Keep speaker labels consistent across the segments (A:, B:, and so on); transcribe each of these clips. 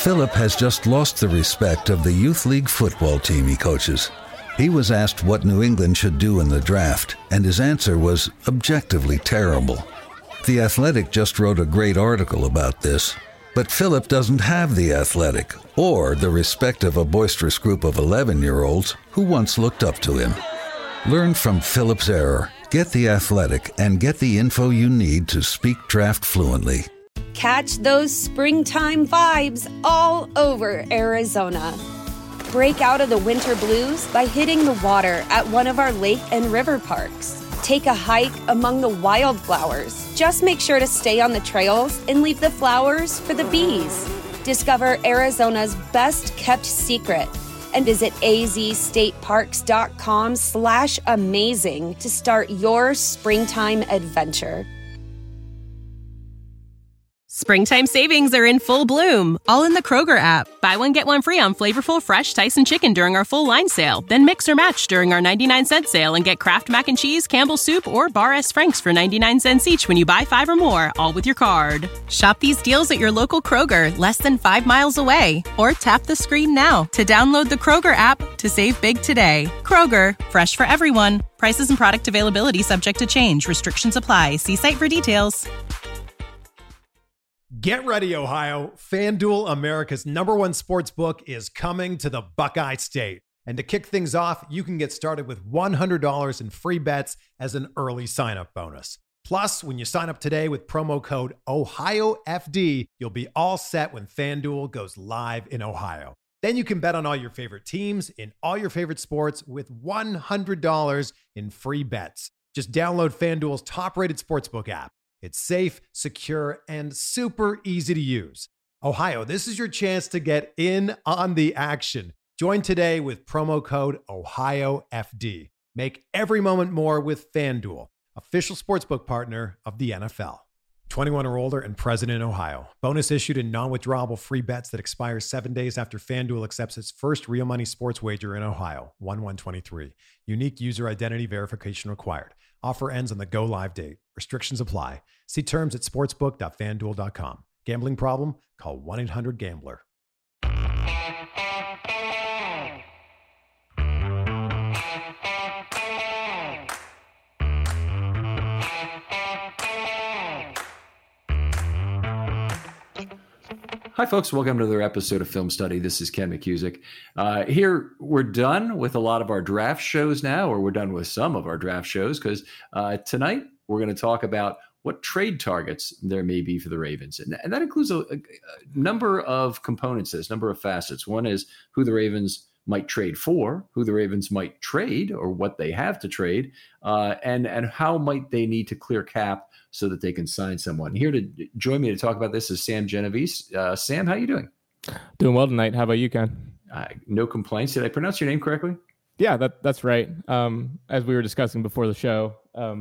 A: Philip has just lost the respect of the youth league football team he coaches. He was asked what New England should do in the draft, and his answer was objectively terrible. The Athletic just wrote a great article about this, but Philip doesn't have the Athletic or the respect of a boisterous group of 11-year-olds who once looked up to him. Learn from Philip's error, get the Athletic, and get the info you need to speak draft fluently.
B: Catch those springtime vibes all over Arizona. Break out of the winter blues by hitting the water at one of our lake and river parks. Take a hike among the wildflowers. Just make sure to stay on the trails and leave the flowers for the bees. Discover Arizona's best kept secret and visit azstateparks.com/amazing to start your springtime adventure.
C: Springtime savings are in full bloom, all in the Kroger app. Buy one, get one free on flavorful, fresh Tyson chicken during our full line sale. Then mix or match during our 99-cent sale and get Kraft Mac and Cheese, Campbell's Soup, or Bar S. Frank's for 99 cents each when you buy 5 or more, all with your card. Shop these deals at your local Kroger, less than 5 miles away. Or tap the screen now to download the Kroger app to save big today. Kroger, fresh for everyone. Prices and product availability subject to change. Restrictions apply. See site for details.
D: Get ready, Ohio. FanDuel, America's #1 sports book, is coming to the Buckeye State. And to kick things off, you can get started with $100 in free bets as an early sign-up bonus. Plus, when you sign up today with promo code OhioFD, you'll be all set when FanDuel goes live in Ohio. Then you can bet on all your favorite teams in all your favorite sports with $100 in free bets. Just download FanDuel's top-rated sportsbook app. It's safe, secure, and super easy to use. Ohio, this is your chance to get in on the action. Join today with promo code OhioFD. Make every moment more with FanDuel, official sportsbook partner of the NFL. 21 or older and present in Ohio. Bonus issued in non-withdrawable free bets that expire 7 days after FanDuel accepts its first real money sports wager in Ohio, 1/1/23. Unique user identity verification required. Offer ends on the go live date. Restrictions apply. See terms at sportsbook.fanduel.com. Gambling problem? Call 1-800-GAMBLER.
E: Hi, folks. Welcome to another episode of Film Study. This is Ken McCusick. Here, we're done with a lot of our draft shows now, or we're done with some of our draft shows, because tonight we're going to talk about what trade targets there may be for the Ravens. And that includes a number of components, a number of facets. One is who the Ravens might trade for, who the Ravens might trade, or what they have to trade, and how might they need to clear cap so that they can sign someone. Here to join me to talk about this is Sam Genovese. Sam, how are you doing?
F: Doing well tonight. How about you, Ken?
E: No complaints. Did I pronounce your name correctly?
F: Yeah, that's right. As we were discussing before the show,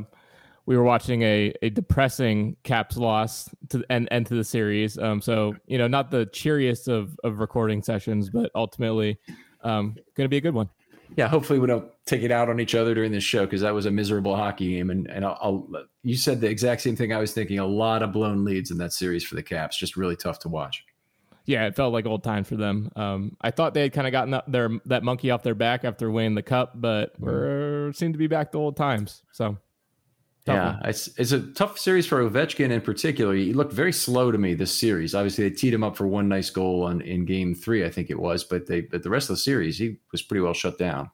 F: we were watching a depressing Caps loss to end to the series. So, not the cheeriest of recording sessions, but ultimately going to be a good one.
E: Yeah, hopefully we don't take it out on each other during this show, because that was a miserable hockey game. And you said the exact same thing I was thinking. A lot of blown leads in that series for the Caps. Just really tough to watch.
F: Yeah, it felt like old times for them. I thought they had kind of gotten that monkey off their back after winning the cup, but we seem to be back to old times. So.
E: Yeah, it's a tough series for Ovechkin in particular. He looked very slow to me this series. Obviously, they teed him up for one nice goal in Game 3, I think it was. But the rest of the series, he was pretty well shut down.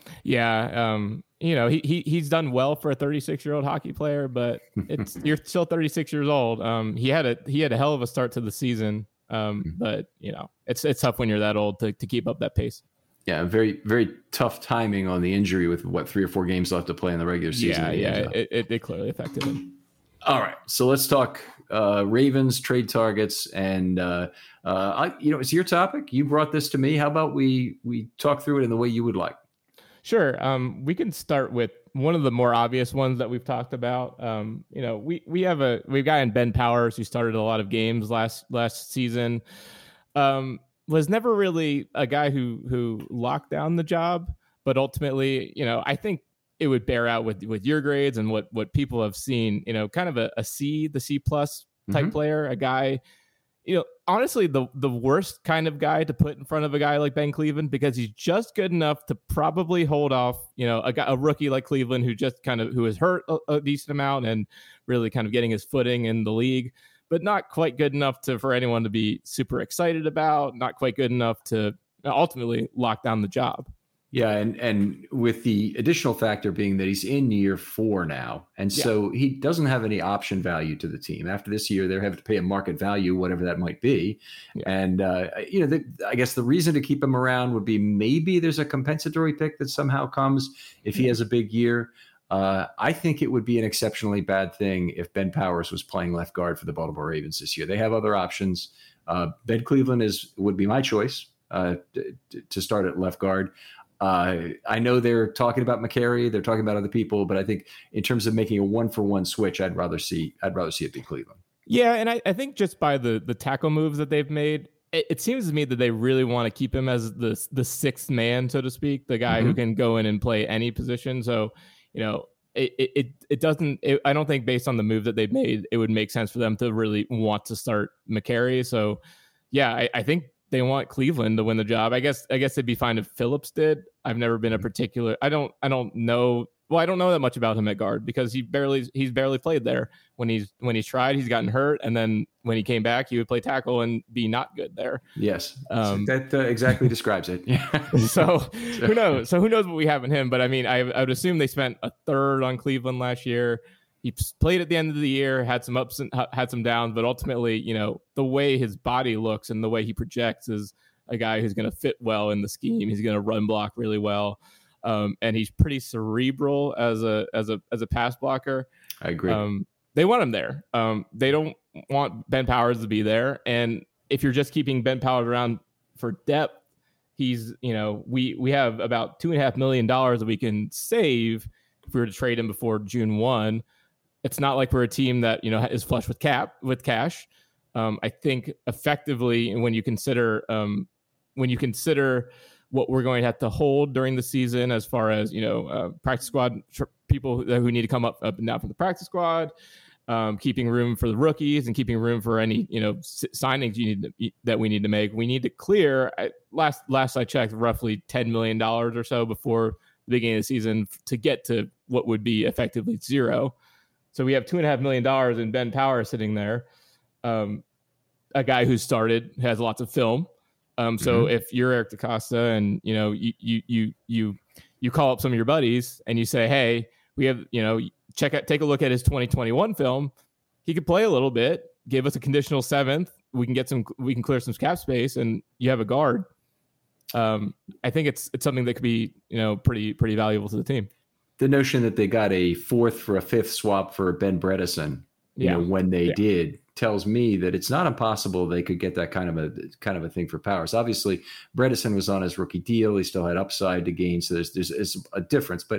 F: Yeah, he's done well for a 36-year-old hockey player, but you're still 36 years old. He had a hell of a start to the season, but it's tough when you're that old to keep up that pace.
E: Yeah, very, very tough timing on the injury with 3 or 4 games left to play in the regular season.
F: Yeah, it clearly affected him.
E: All right, so let's talk Ravens trade targets, and it's your topic. You brought this to me. How about we talk through it in the way you would like? Sure.
F: We can start with one of the more obvious ones that we've talked about. We've got in Ben Powers, who started a lot of games last season. Was never really a guy who locked down the job, but ultimately, I think it would bear out with your grades and what people have seen, kind of a C, the C plus type player, a guy, honestly, the worst kind of guy to put in front of a guy like Ben Cleveland, because he's just good enough to probably hold off, a rookie like Cleveland who is hurt a decent amount and really kind of getting his footing in the league, but not quite good enough for anyone to be super excited about, not quite good enough to ultimately lock down the job.
E: Yeah, and with the additional factor being that he's in year 4 now, and so he doesn't have any option value to the team. After this year, they're having to pay a market value, whatever that might be. Yeah. And I guess the reason to keep him around would be maybe there's a compensatory pick that somehow comes if he has a big year. I think it would be an exceptionally bad thing if Ben Powers was playing left guard for the Baltimore Ravens this year. They have other options. Ben Cleveland would be my choice to start at left guard. I know they're talking about McCary, they're talking about other people, but I think in terms of making a 1-for-1 switch, I'd rather see it be Cleveland.
F: Yeah, and I think just by the tackle moves that they've made, it seems to me that they really want to keep him as the sixth man, so to speak, the guy who can go in and play any position. So, it doesn't. I don't think based on the move that they've made, it would make sense for them to really want to start McCary. So, yeah, I think they want Cleveland to win the job. I guess it'd be fine if Phillips did. I've never been a particular. I don't know. Well, I don't know that much about him at guard because he's barely played there. When he's tried, he's gotten hurt, and then when he came back, he would play tackle and be not good there.
E: Yes, that exactly describes it.
F: So who knows? So who knows what we have in him? But I mean, I would assume they spent a third on Cleveland last year. He played at the end of the year, had some ups and had some downs, but ultimately, the way his body looks and the way he projects is a guy who's going to fit well in the scheme. He's going to run block really well, and he's pretty cerebral as a pass blocker.
E: I agree.
F: They want him there. They don't want Ben Powers to be there, and if you're just keeping Ben Powers around for depth, he's we have about $2.5 million that we can save if we were to trade him before June 1. It's not like we're a team that is flush with cash. I think effectively, when you consider what we're going to have to hold during the season, as far as practice squad people who need to come up and down from the practice squad, keeping room for the rookies and keeping room for any signings that we need to make. We need to clear. Last I checked, roughly $10 million or so before the beginning of the season to get to what would be effectively zero. So we have $2.5 million in Ben Powers sitting there, a guy who started, has lots of film. So if you're Eric DeCosta and you call up some of your buddies and you say, hey, we have take a look at his 2021 film. He could play a little bit, give us a conditional 7th. We can clear some cap space, and you have a guard. I think it's something that could be pretty valuable to the team.
E: The notion that they got a 4th for a 5th swap for Ben Bredesen, when they did, tells me that it's not impossible they could get that kind of a thing for Powers. Obviously, Bredesen was on his rookie deal; he still had upside to gain, so there's a difference. But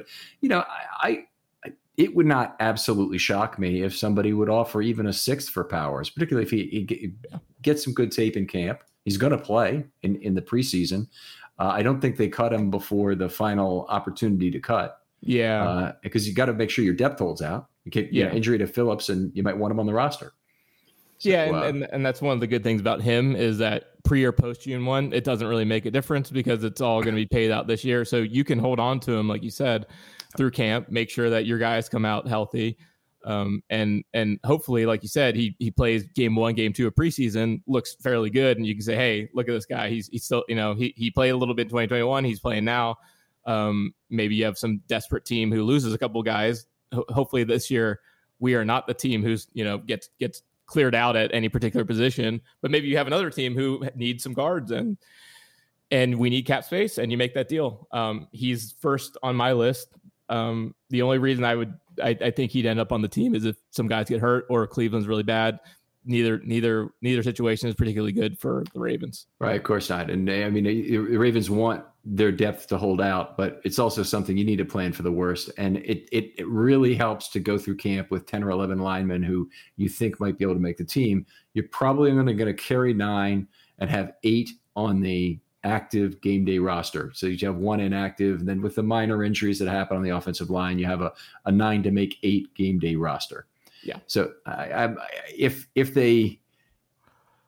E: it would not absolutely shock me if somebody would offer even a 6th for Powers, particularly if he gets some good tape in camp. He's going to play in the preseason. I don't think they cut him before the final opportunity to cut.
F: Yeah,
E: because you got to make sure your depth holds out. Injury to Phillips, and you might want him on the roster. So,
F: and that's one of the good things about him is that pre or post June 1, it doesn't really make a difference because it's all going to be paid out this year. So you can hold on to him, like you said, through camp, make sure that your guys come out healthy. And hopefully, like you said, he plays game 1, game 2 of preseason, looks fairly good. And you can say, hey, look at this guy. He's still, he played a little bit in 2021. He's playing now. Maybe you have some desperate team who loses a couple guys. Hopefully this year we are not the team who's, gets cleared out at any particular position, but maybe you have another team who needs some guards and we need cap space, and you make that deal. He's first on my list. The only reason I think he'd end up on the team is if some guys get hurt or Cleveland's really bad. Neither situation is particularly good for the Ravens.
E: Right, of course not. And I mean, the Ravens want their depth to hold out, but it's also something you need to plan for the worst. And it really helps to go through camp with 10 or 11 linemen who you think might be able to make the team. You're probably only going to carry 9 and have 8 on the active game day roster. So you have 1 inactive, and then with the minor injuries that happen on the offensive line, you have a 9 to make 8 game day roster.
F: Yeah.
E: So if they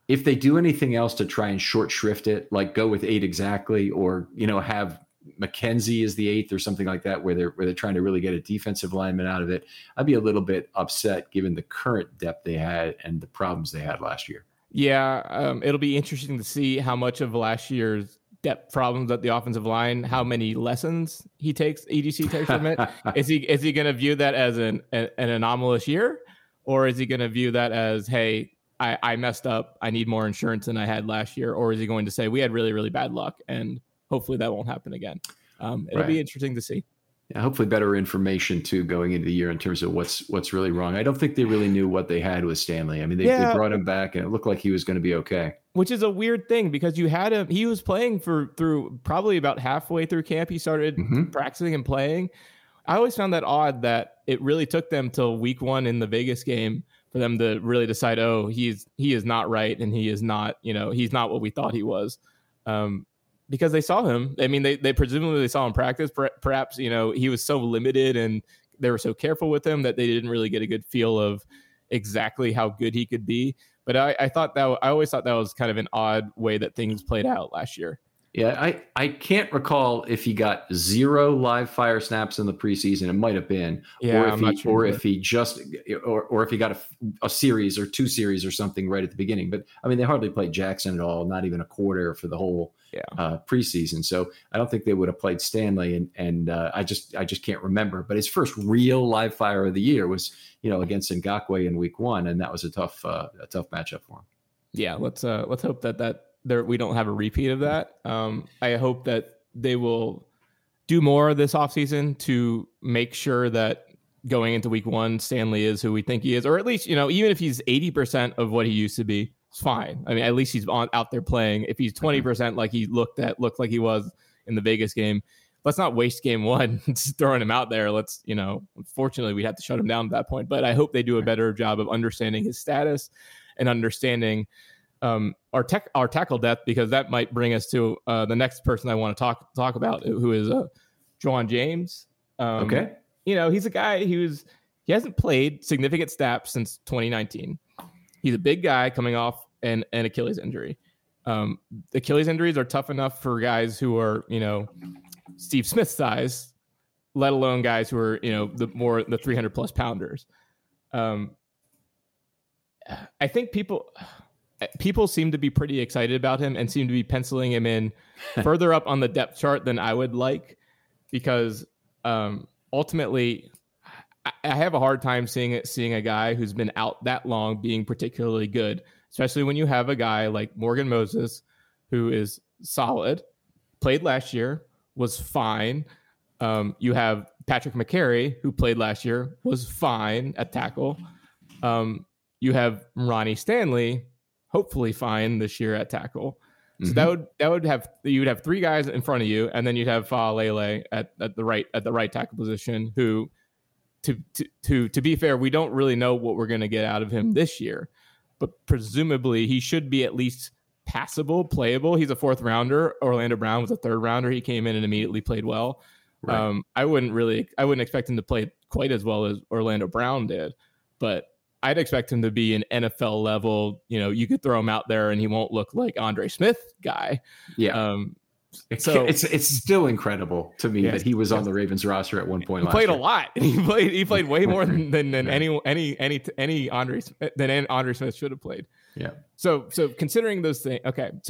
E: if they do anything else to try and short shrift it, like go with 8 exactly, or, have McKenzie as the 8th or something like that, where they're trying to really get a defensive lineman out of it, I'd be a little bit upset given the current depth they had and the problems they had last year.
F: Yeah, it'll be interesting to see how much of last year's depth problems at the offensive line, how many lessons EDC takes from it. Is he going to view that as an anomalous year, or is he going to view that as, hey, I messed up, I need more insurance than I had last year, or is he going to say we had really, really bad luck and hopefully that won't happen again? It'll be interesting to see.
E: Yeah, hopefully better information too going into the year in terms of what's really wrong. I don't think they really knew what they had with Stanley. I mean, they brought him back and it looked like he was going to be okay.
F: Which is a weird thing because you had him. He was playing through probably about halfway through camp. He started practicing and playing. I always found that odd that it really took them till week 1 in the Vegas game for them to really decide, oh, he is not right and he is not, he's not what we thought he was. Because they saw him. I mean, they presumably saw him practice. Perhaps, he was so limited and they were so careful with him that they didn't really get a good feel of exactly how good he could be. But I always thought that was kind of an odd way that things played out last year.
E: Yeah, I can't recall if he got 0 live fire snaps in the preseason. It might have been, if he got a series or 2 series or something right at the beginning. But I mean, they hardly played Jackson at all, not even a quarter for the whole preseason. So I don't think they would have played Stanley, and I just can't remember. But his first real live fire of the year was against Ngakoue in week 1, and that was a tough matchup for him.
F: Yeah, let's hope that we don't have a repeat of that. I hope that they will do more this offseason to make sure that going into week 1, Stanley is who we think he is, or at least, even if he's 80% of what he used to be, it's fine. I mean, at least he's out there playing. If he's 20% like he looked like he was in the Vegas game, let's not waste game 1 just throwing him out there. Let's, unfortunately we'd have to shut him down at that point, but I hope they do a better job of understanding his status and understanding our tackle depth, because that might bring us to the next person I want to talk about, who is Ja'Wuan James.
E: Okay.
F: He's a guy he hasn't played significant snaps since 2019. He's a big guy coming off an Achilles injury. Achilles injuries are tough enough for guys who are, Steve Smith size, let alone guys who are, the 300 plus pounders. I think people seem to be pretty excited about him and seem to be penciling him in further up on the depth chart than I would like, because ultimately I have a hard time seeing a guy who's been out that long being particularly good, especially when you have a guy like Morgan Moses, who is solid, played last year, was fine. You have Patrick McCary, who played last year, was fine at tackle. You have Ronnie Stanley, hopefully fine this year at tackle. So you would have 3 guys in front of you, and then you'd have Fa'alele at the right tackle position, who, to be fair, we don't really know what we're going to get out of him this year, but presumably he should be at least passable, playable. He's a 4th rounder. Orlando Brown was a 3rd rounder. He came in and immediately played well. Right. I wouldn't expect him to play quite as well as Orlando Brown did, but I'd expect him to be an NFL level. You could throw him out there and he won't look like Andre Smith guy.
E: Yeah. It's still incredible to me that he was on the Ravens roster at one point.
F: He played a lot. He played way more than any Andre Smith should have played.
E: Yeah.
F: So considering those things,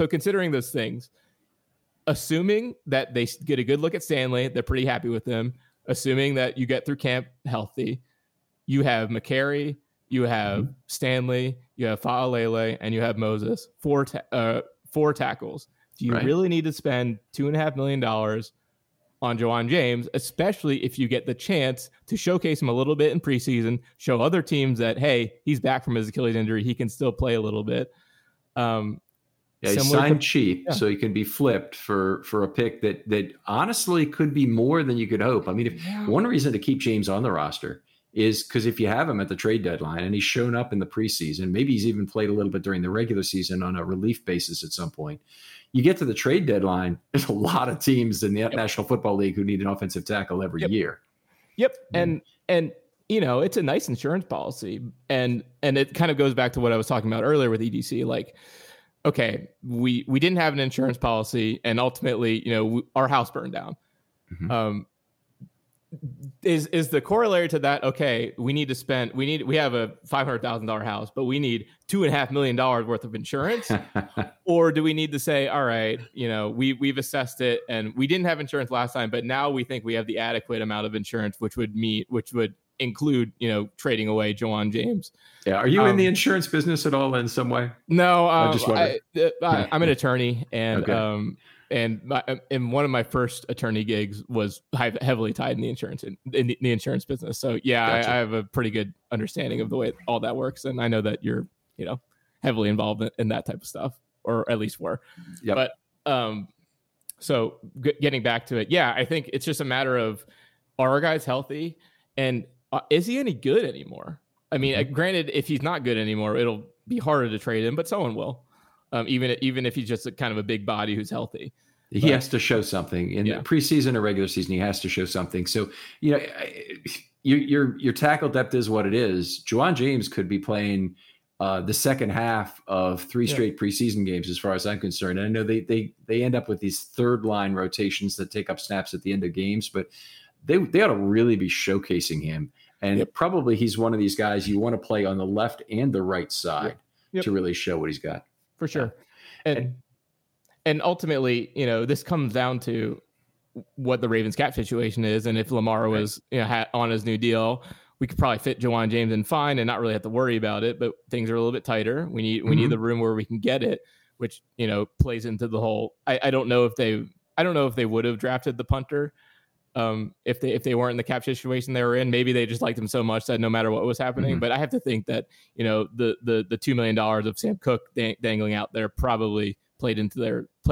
F: assuming that they get a good look at Stanley, they're pretty happy with him. Assuming that you get through camp healthy, you have McCary, you have Stanley, you have Fa'alele, and you have Moses. 4 tackles. Do you really need to spend $2.5 million on Ja'Wuan James, especially if you get the chance to showcase him a little bit in preseason, show other teams that, hey, he's back from his Achilles injury, he can still play a little bit.
E: He signed cheap, so he can be flipped for a pick that honestly could be more than you could hope. I mean, one reason to keep James on the roster is because if you have him at the trade deadline and he's shown up in the preseason, maybe he's even played a little bit during the regular season on a relief basis at some point. You get to the trade deadline, there's a lot of teams in the National Football League who need an offensive tackle every year.
F: Yep. And it's a nice insurance policy. And it kind of goes back to what I was talking about earlier with EDC. Like, okay, we didn't have an insurance policy, and ultimately, our house burned down. Mm-hmm. Is the corollary to that? Okay, we have a $500,000 house, but we need $2.5 million worth of insurance, or do we need to say, all right, we've assessed it and we didn't have insurance last time, but now we think we have the adequate amount of insurance, which would include, trading away Ja'Wuan James.
E: Yeah. Are you in the insurance business at all in some way?
F: No, I'm an attorney, and
E: okay.
F: And one of my first attorney gigs was heavily tied in the insurance business. So yeah, gotcha. I have a pretty good understanding of the way all that works, and I know that you're heavily involved in that type of stuff, or at least were. Yep. But so getting back to it, yeah, I think it's just a matter of, are our guys healthy, and is he any good anymore? I mean, granted, if he's not good anymore, it'll be harder to trade him, but someone will. Even if he's just kind of a big body who's healthy.
E: He has to show something in the preseason or regular season. He has to show something. So, your tackle depth is what it is. Ja'Wuan James could be playing the second half of 3 straight preseason games, as far as I'm concerned. And I know they end up with these third line rotations that take up snaps at the end of games, but they ought to really be showcasing him. And probably he's one of these guys you want to play on the left and the right side to really show what he's got.
F: For sure. And ultimately, this comes down to what the Ravens cap situation is. And if Lamar was on his new deal, we could probably fit Ja'Wuan James in fine and not really have to worry about it. But things are a little bit tighter. We need the room where we can get it, which plays into the whole. I don't know if they would have drafted the punter if they weren't in the cap situation they were in. Maybe they just liked him so much that no matter what was happening. But I have to think that the $2 million of Sam Cook dangling out there probably played into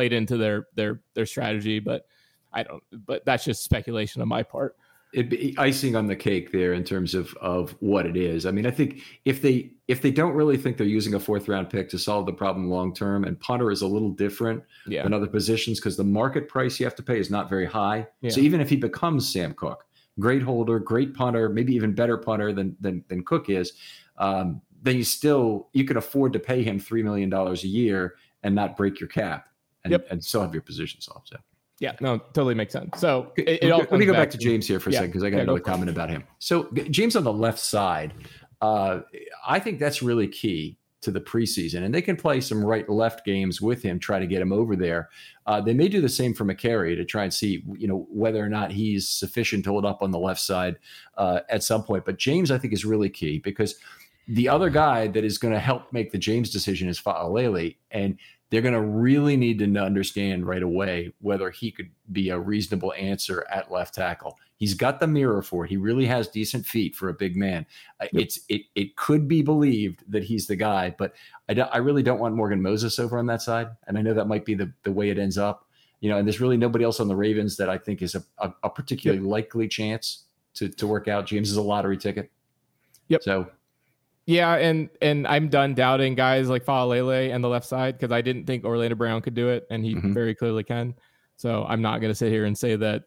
F: their strategy. But that's just speculation on my part.
E: It'd be icing on the cake there in terms of what it is. I mean, I think if they don't really think they're using a 4th round pick to solve the problem long term, and punter is a little different than other positions because the market price you have to pay is not very high. Yeah. So even if he becomes Sam Cook, great holder, great punter, maybe even better punter than Cook is, then you can afford to pay him $3 million a year and not break your cap and still have your position solved. So.
F: Yeah, no, totally makes sense. So
E: let me go back to James here for a second, because I got another comment about him. So James on the left side, I think that's really key to the preseason, and they can play some right-left games with him, try to get him over there. They may do the same for McCary to try and see, whether or not he's sufficient to hold up on the left side at some point. But James, I think, is really key, because the other guy that is going to help make the James decision is Fa'alele, and they're going to really need to understand right away whether he could be a reasonable answer at left tackle. He's got the mirror for it. He really has decent feet for a big man. It could be believed that he's the guy, but I really don't want Morgan Moses over on that side. And I know that might be the way it ends up, and there's really nobody else on the Ravens that I think is a particularly likely chance to work out. James is a lottery ticket.
F: Yep.
E: So.
F: Yeah, and I'm done doubting guys like Fa'alele and the left side, because I didn't think Orlando Brown could do it, and he very clearly can. So I'm not going to sit here and say that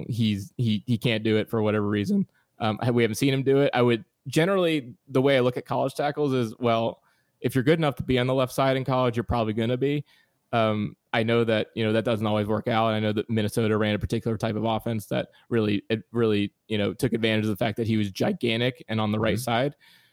F: he can't do it for whatever reason. We haven't seen him do it. I would generally, the way I look at college tackles is, well, if you're good enough to be on the left side in college, you're probably going to be. I know that that doesn't always work out. I know that Minnesota ran a particular type of offense that really took advantage of the fact that he was gigantic and on the right side.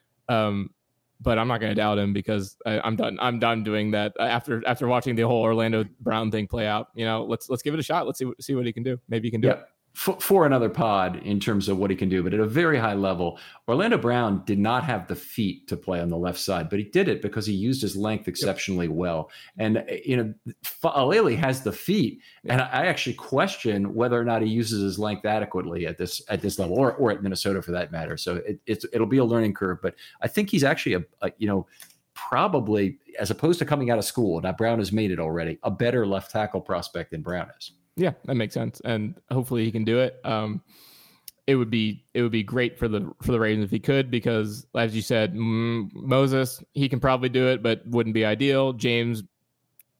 F: But I'm not going to doubt him, because I'm done doing that after watching the whole Orlando Brown thing play out. Let's give it a shot. Let's see what he can do. Maybe he can do it.
E: For another pod in terms of what he can do, but at a very high level, Orlando Brown did not have the feet to play on the left side, but he did it because he used his length exceptionally well. And Fa'alele has the feet, and I actually question whether or not he uses his length adequately at this level, or at Minnesota for that matter. So it'll be a learning curve, but I think he's actually probably, as opposed to coming out of school, now Brown has made it already, a better left tackle prospect than Brown is.
F: Yeah, that makes sense, and hopefully he can do it. It would be great for the Ravens if he could, because as you said, Moses, he can probably do it, but wouldn't be ideal. James,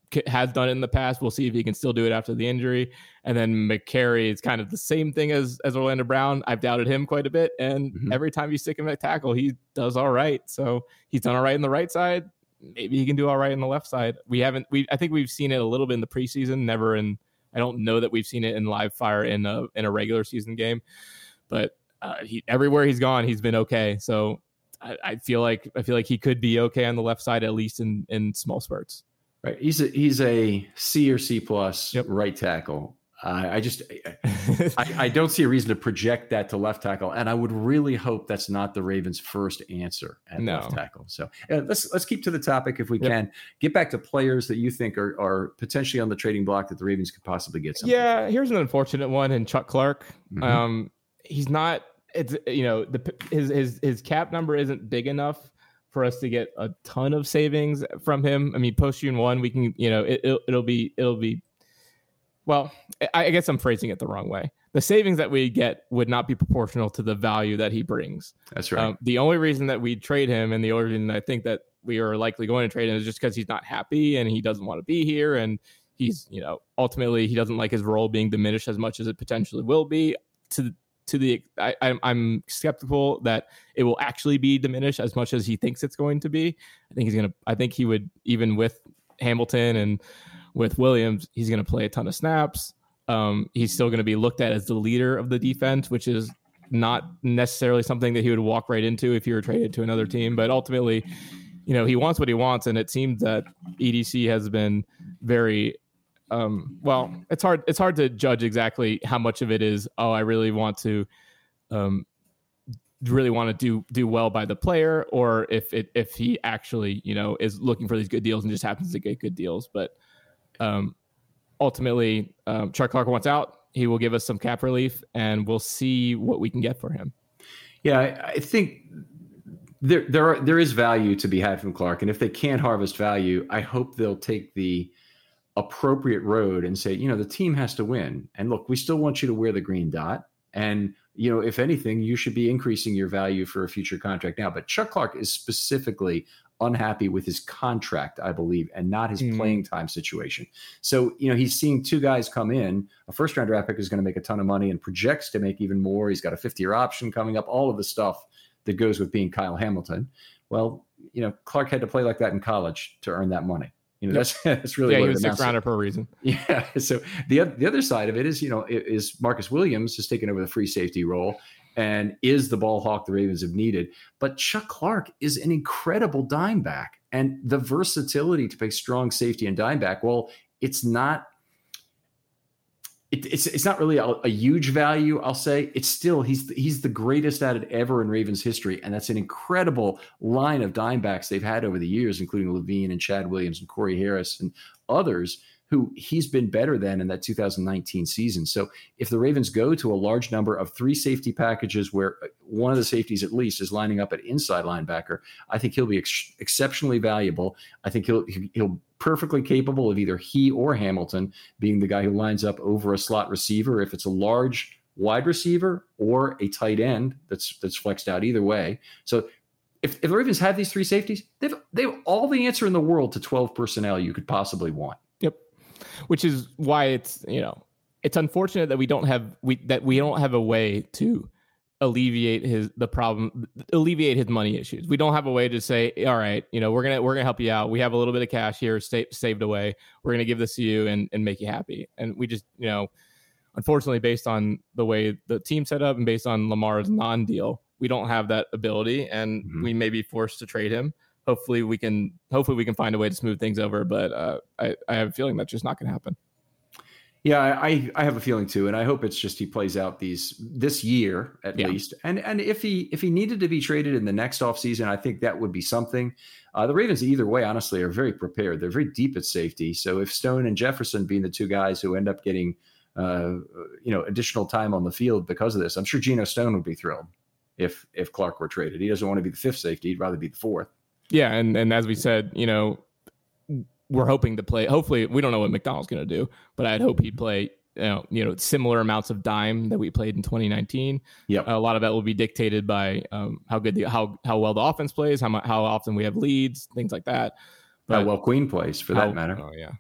F: has done it in the past. We'll see if he can still do it after the injury. And then McCary is kind of the same thing as Orlando Brown. I've doubted him quite a bit. And every time you stick him at tackle, he does all right. So he's done all right on the right side. Maybe he can do all right on the left side. I think we've seen it a little bit in the preseason, I don't know that we've seen it in live fire in a regular season game, but everywhere he's gone, he's been okay. So I feel like he could be okay on the left side, at least in small spurts.
E: Right. He's a C or C plus right tackle. I don't see a reason to project that to left tackle, and I would really hope that's not the Ravens' first answer at left tackle. So let's keep to the topic if we can. Get back to players that you think are potentially on the trading block that the Ravens could possibly get something.
F: Yeah, here's an unfortunate one in Chuck Clark. He's not. It's his cap number isn't big enough for us to get a ton of savings from him. I mean, post June 1, we can it'll be. Well, I guess I'm phrasing it the wrong way. The savings that we get would not be proportional to the value that he brings.
E: That's right.
F: The only reason that we trade him, and the only reason I think that we are likely going to trade him, is just because he's not happy and he doesn't want to be here. And he's, ultimately he doesn't like his role being diminished as much as it potentially will be. I'm skeptical that it will actually be diminished as much as he thinks it's going to be. I think he would, even with Hamilton and with Williams, he's going to play a ton of snaps. He's still going to be looked at as the leader of the defense, which is not necessarily something that he would walk right into if he were traded to another team. But ultimately, he wants what he wants, and it seems that EDC has been very it's hard to judge exactly how much of it is, I really want to do well by the player, or if he actually is looking for these good deals and just happens to get good deals. But ultimately, Chuck Clark wants out. He will give us some cap relief, and we'll see what we can get for him.
E: Yeah, I think there is value to be had from Clark, and if they can't harvest value, I hope they'll take the appropriate road and say, the team has to win. And look, we still want you to wear the green dot. And, if anything, you should be increasing your value for a future contract now. But Chuck Clark is specifically unhappy with his contract, I believe, and not his playing time situation. So, he's seeing two guys come in. A first-round draft pick is going to make a ton of money and projects to make even more. He's got a 50-year option coming up, all of the stuff that goes with being Kyle Hamilton. Well, Clark had to play like that in college to earn that money. That's really what
F: he was a 6th rounder for a reason.
E: Yeah. So the other side of it is, is Marcus Williams has taken over the free safety role and is the ball hawk the Ravens have needed. But Chuck Clark is an incredible dime back, and the versatility to play strong safety and dime back. Well, it's not really a huge value, I'll say. It's still, he's the greatest at it ever in Ravens history. And that's an incredible line of dime backs they've had over the years, including Levine and Chad Williams and Corey Harris and others who he's been better than in that 2019 season. So if the Ravens go to a large number of 3 safety packages where one of the safeties at least is lining up at inside linebacker, I think he'll be exceptionally valuable. I think he'll perfectly capable of either he or Hamilton being the guy who lines up over a slot receiver if it's a large wide receiver or a tight end that's flexed out either way. So if the Ravens have these 3 safeties, they have all the answer in the world to 12 personnel you could possibly want.
F: Yep. Which is why it's unfortunate that we don't have a way to alleviate his money issues. We don't have a way to say, all right, we're gonna help you out. We have a little bit of cash here saved away. We're gonna give this to you and make you happy. And we just, unfortunately, based on the way the team set up and based on Lamar's non-deal, we don't have that ability, and we may be forced to trade him. Hopefully we can find a way to smooth things over, but I have a feeling that's just not going to happen.
E: Yeah, I have a feeling too, and I hope it's just he plays out this year at least. And if he needed to be traded in the next offseason, I think that would be something. The Ravens, either way, honestly, are very prepared. They're very deep at safety. So if Stone and Jefferson being the 2 guys who end up getting additional time on the field because of this, I'm sure Geno Stone would be thrilled if Clark were traded. He doesn't want to be the 5th safety; he'd rather be the 4th. Yeah,
F: and as we said, we're hoping to play. Hopefully, we don't know what McDonald's going to do, but I'd hope he'd play, similar amounts of dime that we played in 2019.
E: Yep.
F: A lot of that will be dictated by how well the offense plays, how often we have leads, things like that.
E: But how well Queen plays, for that matter.
F: Oh yeah.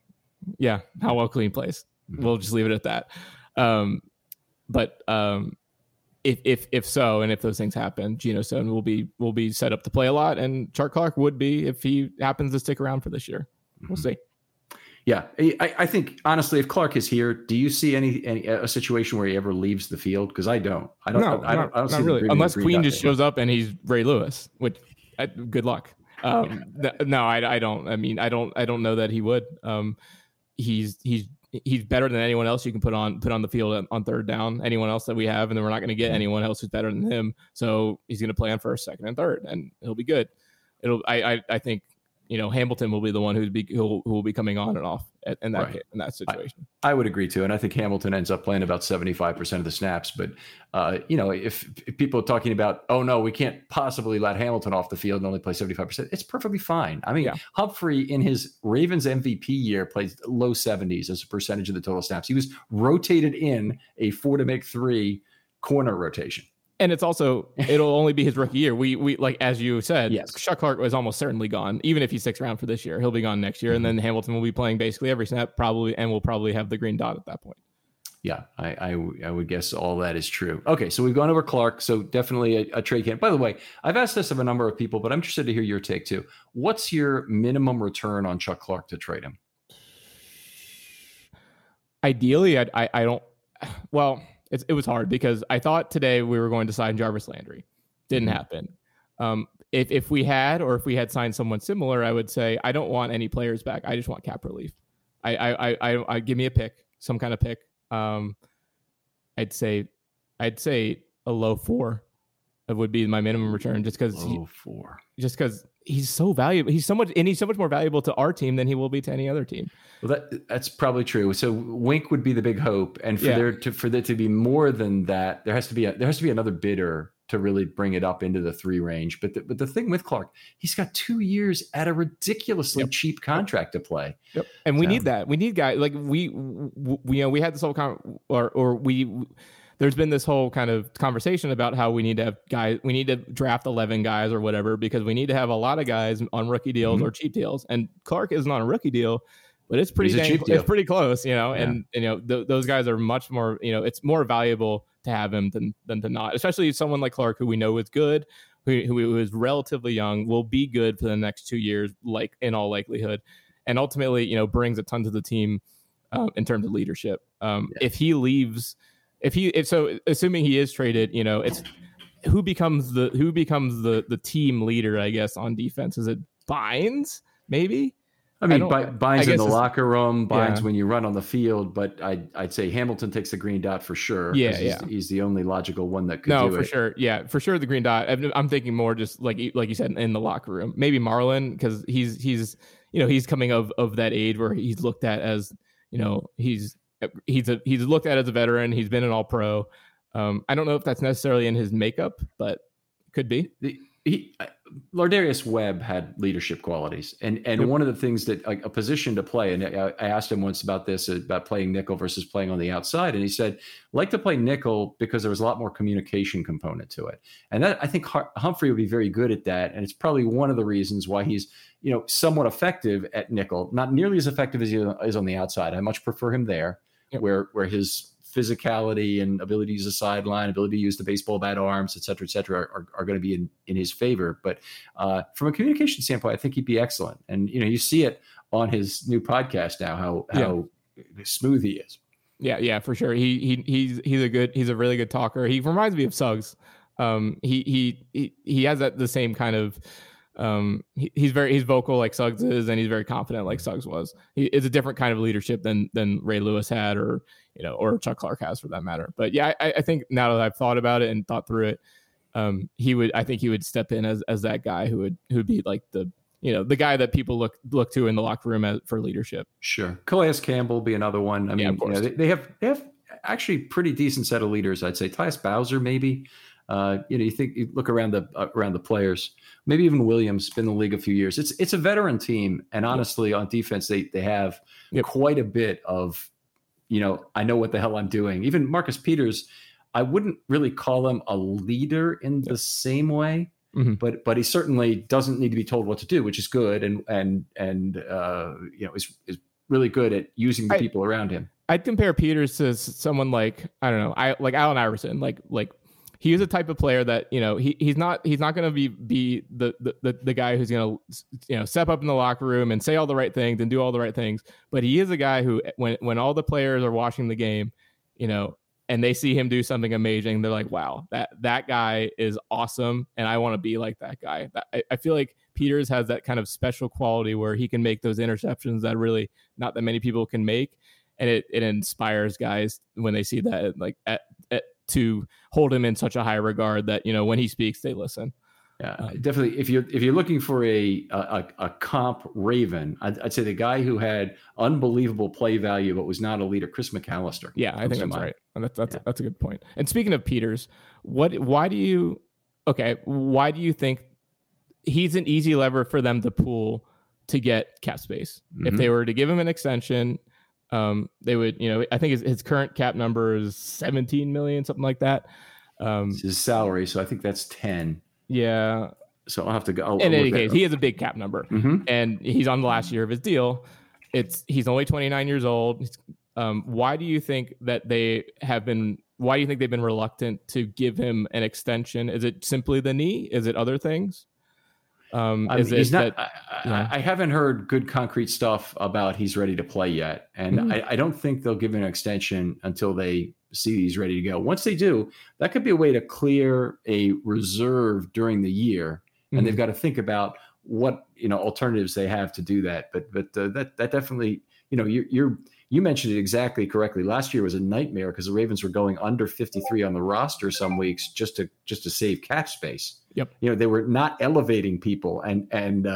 F: Yeah, how well Killeen plays. We'll just leave it at that. But if so, and if those things happen, Geno Stone will be set up to play a lot, and Chuck Clark would be if he happens to stick around for this year. We'll see.
E: Yeah, I think honestly, if Clark is here, do you see a situation where he ever leaves the field? Because I don't. I don't.
F: No,
E: I don't see
F: really. Unless Queen just shows up and he's Ray Lewis, which good luck. No, I don't. I mean, I don't know that he would. He's better than anyone else you can put on the field on third down. Anyone else that we have, and then we're not going to get anyone else who's better than him. So he's going to play on first, second, and third, and he'll be good. I think. Hamilton will be the one who will be coming on and off in that situation.
E: I would agree too, and I think Hamilton ends up playing about 75% of the snaps. But if people are talking about, oh no, we can't possibly let Hamilton off the field and only play 75%, it's perfectly fine. I mean, Humphrey in his Ravens MVP year played low 70s as a percentage of the total snaps. He was rotated in a 4 to make 3 corner rotation.
F: And it's also, it'll only be his rookie year. We like, as you said,
E: yes.
F: Chuck Clark was almost certainly gone. Even if he sticks around for this year, he'll be gone next year. And then Hamilton will be playing basically every snap probably, and will probably have the green dot at that point.
E: Yeah, I would guess all that is true. Okay, so we've gone over Clark. So definitely a trade candidate. By the way, I've asked this of a number of people, but I'm interested to hear your take too. What's your minimum return on Chuck Clark to trade him?
F: Ideally, I don't, well, it was hard because I thought today we were going to sign Jarvis Landry. Didn't happen. If we had signed someone similar, I would say I don't want any players back. I just want cap relief. I give me a pick, some kind of pick. I'd say a low 4. It would be my minimum return, just because he's so valuable. He's so much more valuable to our team than he will be to any other team.
E: Well, that's probably true. So Wink would be the big hope, and for there to be more than that, there has to be another bidder to really bring it up into the 3 range. But the thing with Clark, he's got 2 years at a ridiculously cheap contract to play.
F: Yep. And we need that. We need guys like we had this whole there's been this whole kind of conversation about how we need to have guys, we need to draft 11 guys or whatever, because we need to have a lot of guys on rookie deals or cheap deals. And Clark isn't on a rookie deal, but it's pretty it's pretty close, and those guys are much more, it's more valuable to have him than to not, especially someone like Clark, who we know is good, who is relatively young, will be good for the next 2 years, like in all likelihood. And ultimately, brings a ton to the team in terms of leadership. If he leaves, assuming he is traded, it's who becomes the team leader, I guess, on defense. Is it Bynes? Maybe.
E: I mean, Bynes in the locker room, Bynes when you run on the field, but I'd say Hamilton takes the green dot for sure. He's the only logical one that could do it. No, for
F: sure. Yeah, for sure the green dot. I'm thinking more just like you said, in the locker room. Maybe Marlon, because he's coming of that age where he's looked at as, he's looked at as a veteran. He's been an All-Pro. I don't know if that's necessarily in his makeup, but could be.
E: Lardarius Webb had leadership qualities, and one of the things that a position to play, and I asked him once about this, about playing nickel versus playing on the outside, and he said, like to play nickel because there was a lot more communication component to it. And that, I think Humphrey would be very good at that, and it's probably one of the reasons why he's somewhat effective at nickel, not nearly as effective as he is on the outside. I much prefer him there, where his physicality and ability to use the sideline, ability to use the baseball bat arms, et cetera, are going to be in his favor. But from a communication standpoint, I think he'd be excellent. And, you see it on his new podcast now, how smooth he is.
F: Yeah, for sure. He's a really good talker. He reminds me of Suggs. He has the same kind of, he's vocal like Suggs is, and he's very confident like Suggs was. It's a different kind of leadership than Ray Lewis had, or Chuck Clark has, for that matter. But yeah, I think now that I've thought about it and thought through it, I think he would step in as that guy who would be like the guy that people look to in the locker room for leadership.
E: Sure. Calais Campbell be another one. I mean, they have actually pretty decent set of leaders. I'd say Tyus Bowser, maybe. You look around the players, maybe even Williams, been in the league a few years. It's a veteran team, and honestly, on defense, they have quite a bit of, I know what the hell I'm doing. Even Marcus Peters, I wouldn't really call him a leader in the same way, but he certainly doesn't need to be told what to do, which is good, and is really good at using the people around him.
F: I'd compare Peters to someone like, I don't know, like Allen Iverson. Like he is a type of player that, he's not going to be the guy who's going to, step up in the locker room and say all the right things and do all the right things. But he is a guy who, when all the players are watching the game, and they see him do something amazing, they're like, wow, that guy is awesome. And I want to be like that guy. I feel like Peters has that kind of special quality where he can make those interceptions that really not that many people can make. And it inspires guys when they see that, like to hold him in such a high regard that, when he speaks, they listen.
E: Yeah, definitely. If you're looking for a comp Raven, I'd say the guy who had unbelievable play value but was not a leader, Chris McAllister.
F: Yeah, I think that's right. That's a good point. And speaking of Peters, why do you think he's an easy lever for them to pull to get cap space? Mm-hmm. If they were to give him an extension, they would, I think his current cap number is 17 million, something like that.
E: It's his salary, so I think that's 10.
F: Yeah.
E: So I'll have to go.
F: In any case, he has a big cap number, and he's on the last year of his deal. He's only 29 years old. Why do you think that why do you think they've been reluctant to give him an extension? Is it simply the knee? Is it other things?
E: I haven't heard good concrete stuff about he's ready to play yet. And I don't think they'll give him an extension until they see he's ready to go. Once they do, that could be a way to clear a reserve during the year. And they've got to think about what, alternatives they have to do that. But that definitely, you mentioned it exactly correctly. Last year was a nightmare because the Ravens were going under 53 on the roster some weeks just to save cap space.
F: Yep.
E: They were not elevating people and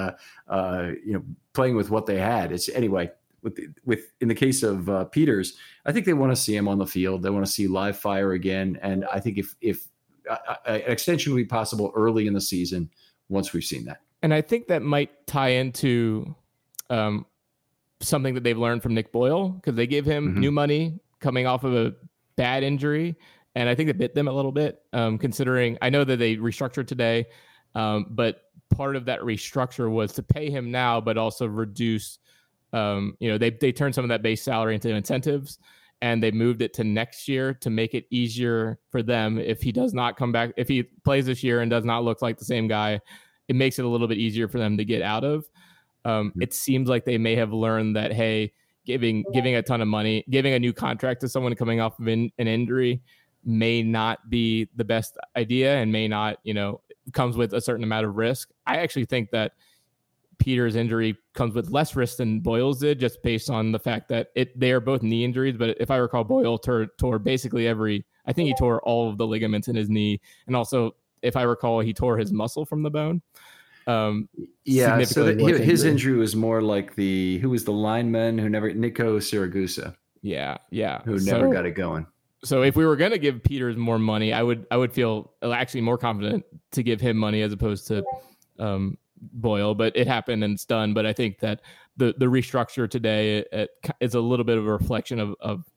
E: playing with what they had. It's anyway, in the case of Peters, I think they want to see him on the field. They want to see live fire again. And I think if an extension would be possible early in the season, once we've seen that.
F: And I think that might tie into something that they've learned from Nick Boyle, because they gave him new money coming off of a bad injury. And I think it bit them a little bit, considering I know that they restructured today, but part of that restructure was to pay him now, but also reduce, they turned some of that base salary into incentives, and they moved it to next year to make it easier for them. If he does not come back, if he plays this year and does not look like the same guy, it makes it a little bit easier for them to get out of. It seems like they may have learned that, hey, giving a ton of money, giving a new contract to someone coming off of an injury may not be the best idea and may not, comes with a certain amount of risk. I actually think that Peters' injury comes with less risk than Boyle's did, just based on the fact that they are both knee injuries. But if I recall, Boyle tore basically I think he tore all of the ligaments in his knee. And also, if I recall, he tore his muscle from the bone.
E: So his injury was more like who was the lineman Nico Siragusa.
F: Yeah.
E: Who never got it going.
F: So if we were going to give Peters more money, I would feel actually more confident to give him money as opposed to Boyle, but it happened and it's done. But I think that the restructure today is a little bit of a reflection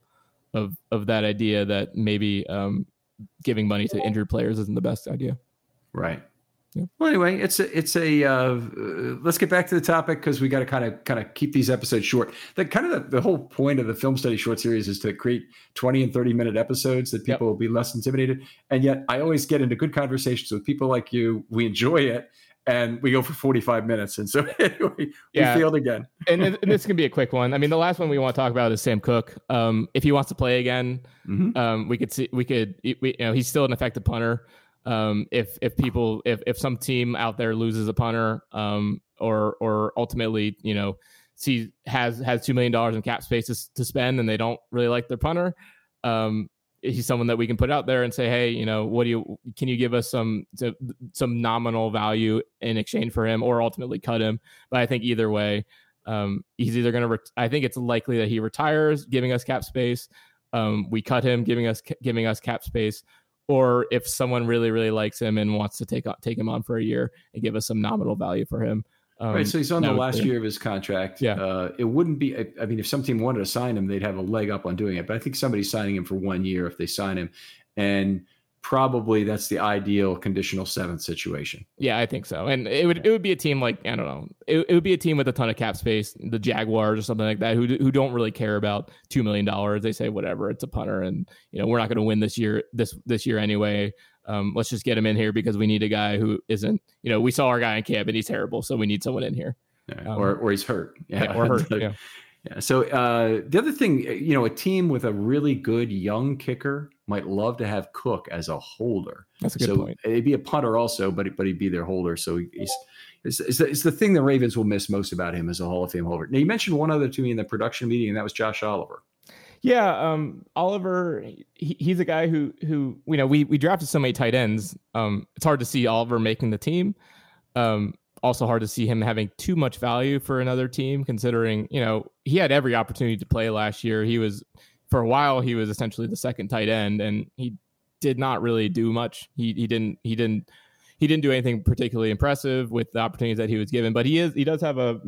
F: of that idea that maybe giving money to injured players isn't the best idea.
E: Right.
F: Yeah.
E: Well, anyway, it's a let's get back to the topic, because we got to kind of keep these episodes short. The whole point of the Film Study short series is to create 20 and 30 minute episodes that people will be less intimidated. And yet I always get into good conversations with people like you. We enjoy it, and we go for 45 minutes. And so anyway, we failed again.
F: and this can be a quick one. I mean, the last one we want to talk about is Sam Cook. If he wants to play again, he's still an effective punter. If some team out there loses a punter, or ultimately, has $2 million in cap space to spend, and they don't really like their punter, he's someone that we can put out there and say, hey, can you give us some nominal value in exchange for him, or ultimately cut him? But I think either way, he's either going to, I think it's likely that he retires, giving us cap space. We cut him, giving us cap space. Or if someone really, really likes him and wants to take him on for a year and give us some nominal value for him.
E: Right. So he's on the last year of his contract.
F: Yeah.
E: It wouldn't be, if some team wanted to sign him, they'd have a leg up on doing it. But I think somebody's signing him for 1 year if they sign him. And probably that's the ideal conditional seventh situation.
F: Yeah, I think so. And it would be a team like, I don't know, it would be a team with a ton of cap space, the Jaguars or something like that, who don't really care about $2 million. They say, whatever, it's a punter, and we're not going to win this year anyway. Let's just get him in here because we need a guy who isn't, we saw our guy in camp and he's terrible, so we need someone in here.
E: Yeah, or he's hurt.
F: Yeah, or hurt. Yeah.
E: Yeah. So the other thing, a team with a really good young kicker might love to have Cook as a holder.
F: That's a good point.
E: He'd be a punter also, but he'd be their holder. So it's the thing the Ravens will miss most about him as a Hall of Fame holder. Now, you mentioned one other to me in the production meeting, and that was Josh Oliver.
F: Yeah, Oliver, he's a guy who we drafted so many tight ends. It's hard to see Oliver making the team. Also hard to see him having too much value for another team, considering, he had every opportunity to play last year. For a while, he was essentially the second tight end, and he did not really do much. He didn't do anything particularly impressive with the opportunities that he was given, but he does have a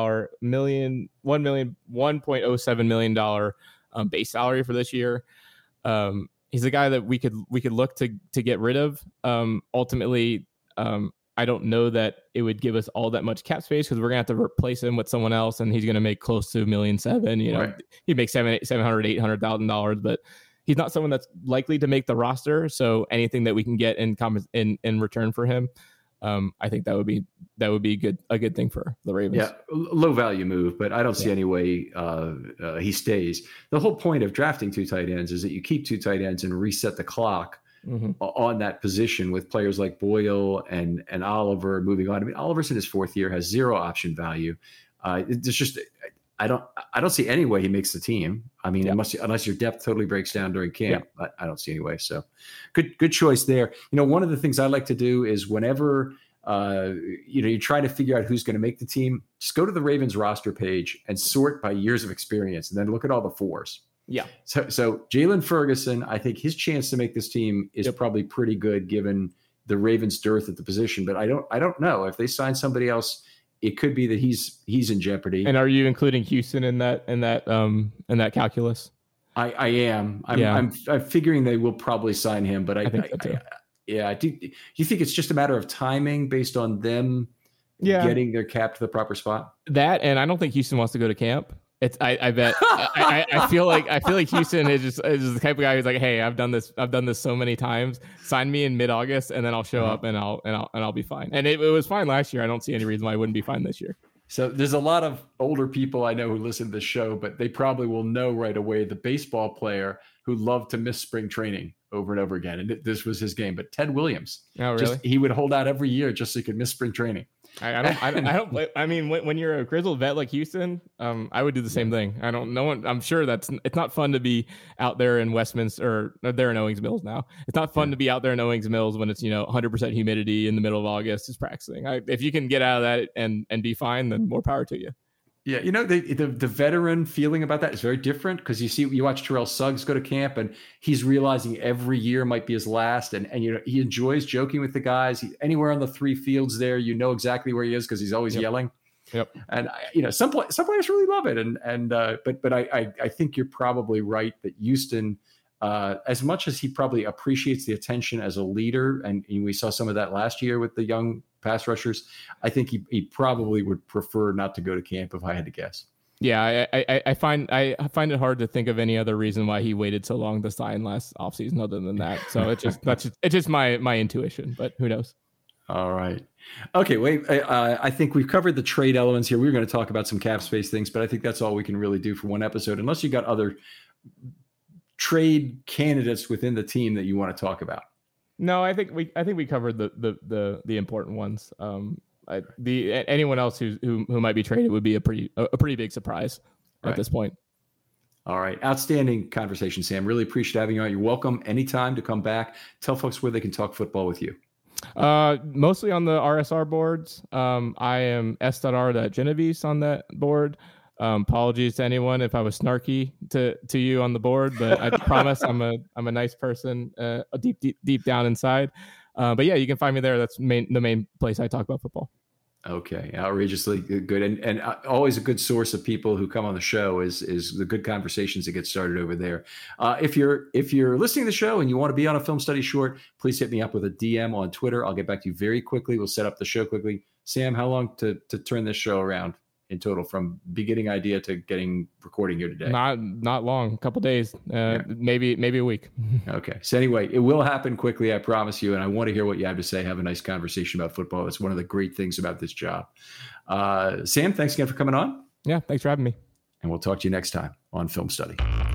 F: $1.07 million base salary for this year. He's a guy that we could look to get rid of. Ultimately, I don't know that it would give us all that much cap space because we're gonna have to replace him with someone else, and he's gonna make close to $1.7 million. Right. He'd make $800,000, but he's not someone that's likely to make the roster. So anything that we can get in return for him, I think that would be a good thing for the Ravens.
E: Yeah, low value move, but I don't see any way he stays. The whole point of drafting two tight ends is that you keep two tight ends and reset the clock on that position with players like Boyle and Oliver moving on. I mean, Oliver's in his fourth year, has zero option value. It's just I don't see any way he makes the team. I mean, unless your depth totally breaks down during camp, but I don't see any way. So good choice there. One of the things I like to do is whenever you try to figure out who's going to make the team, just go to the Ravens roster page and sort by years of experience, and then look at all the fours.
F: Yeah.
E: So Jalen Ferguson, I think his chance to make this team is probably pretty good given the Ravens' dearth at the position. But I don't know if they sign somebody else, it could be that he's in jeopardy.
F: And are you including Houston in that calculus?
E: I am. I'm figuring they will probably sign him, but I think so too. Do you think it's just a matter of timing based on them getting their cap to the proper spot?
F: That, and I don't think Houston wants to go to camp. I bet I feel like Houston is the type of guy who's like, hey, I've done this so many times. Sign me in mid-August, and then I'll show up and I'll be fine. And it was fine last year. I don't see any reason why I wouldn't be fine this year.
E: So there's a lot of older people I know who listen to this show, but they probably will know right away the baseball player who loved to miss spring training over and over again. And this was his game. But Ted Williams,
F: oh, really?
E: He would hold out every year just so he could miss spring training.
F: I mean, when you're a grizzled vet like Houston, I would do the same thing. I'm sure it's not fun to be out there in Westminster, or they're in Owings Mills now. It's not fun to be out there in Owings Mills when it's 100% humidity in the middle of August is practicing. If you can get out of that and be fine, then more power to you.
E: Yeah, the veteran feeling about that is very different because you watch Terrell Suggs go to camp and he's realizing every year might be his last, and he enjoys joking with the guys. Anywhere on the three fields there, exactly where he is because he's always yelling.
F: Yep.
E: And some players really love it, but I think you're probably right that Houston, as much as he probably appreciates the attention as a leader, and we saw some of that last year with the young pass rushers, I think he probably would prefer not to go to camp if I had to guess.
F: Yeah, I find it hard to think of any other reason why he waited so long to sign last offseason other than that. So it's just my intuition, but who knows?
E: All right. Okay, wait. I think we've covered the trade elements here. We were going to talk about some cap space things, but I think that's all we can really do for one episode, unless you got other trade candidates within the team that you want to talk about.
F: No, I think we covered the important ones. Anyone else who might be traded would be a pretty big surprise at this point.
E: All right, outstanding conversation, Sam. Really appreciate having you on. You're welcome anytime to come back. Tell folks where they can talk football with you.
F: Mostly on the RSR boards. I am s.r.genovese on that board. Apologies to anyone if I was snarky to you on the board, but I promise I'm a nice person, deep down inside. But yeah, you can find me there. That's the main place I talk about football.
E: Okay, outrageously good, and always a good source of people who come on the show is the good conversations that get started over there. If you're listening to the show and you want to be on a film study short, please hit me up with a DM on Twitter. I'll get back to you very quickly. We'll set up the show quickly. Sam, how long to turn this show around in total from beginning idea to getting recording here today?
F: Not long, a couple days, maybe a week.
E: Okay. So anyway, it will happen quickly, I promise you. And I want to hear what you have to say. Have a nice conversation about football. That's one of the great things about this job. Sam, thanks again for coming on.
F: Yeah, thanks for having me.
E: And we'll talk to you next time on Film Study.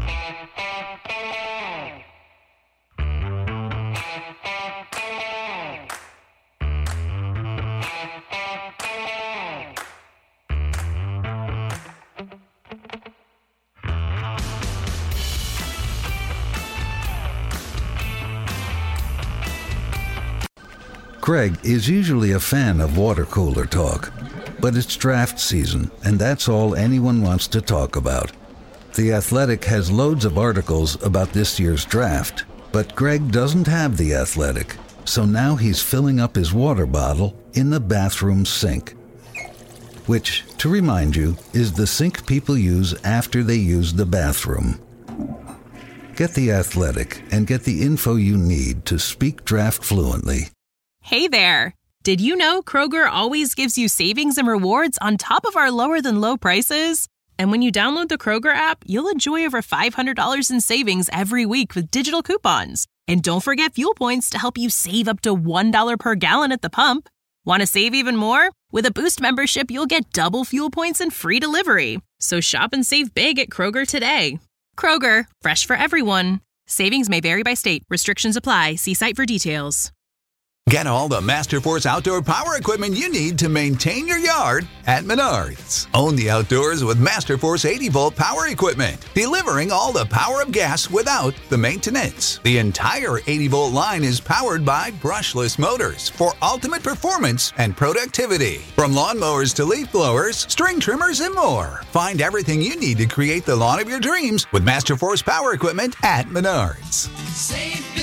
A: Greg is usually a fan of water cooler talk, but it's draft season, and that's all anyone wants to talk about. The Athletic has loads of articles about this year's draft, but Greg doesn't have The Athletic, so now he's filling up his water bottle in the bathroom sink, which, to remind you, is the sink people use after they use the bathroom. Get The Athletic and get the info you need to speak draft fluently.
C: Hey there! Did you know Kroger always gives you savings and rewards on top of our lower-than-low prices? And when you download the Kroger app, you'll enjoy over $500 in savings every week with digital coupons. And don't forget fuel points to help you save up to $1 per gallon at the pump. Want to save even more? With a Boost membership, you'll get double fuel points and free delivery. So shop and save big at Kroger today. Kroger, fresh for everyone. Savings may vary by state. Restrictions apply. See site for details.
G: Get all the Masterforce outdoor power equipment you need to maintain your yard at Menards. Own the outdoors with Masterforce 80-volt power equipment, delivering all the power of gas without the maintenance. The entire 80-volt line is powered by brushless motors for ultimate performance and productivity. From lawnmowers to leaf blowers, string trimmers, and more. Find everything you need to create the lawn of your dreams with Masterforce power equipment at Menards.
H: Save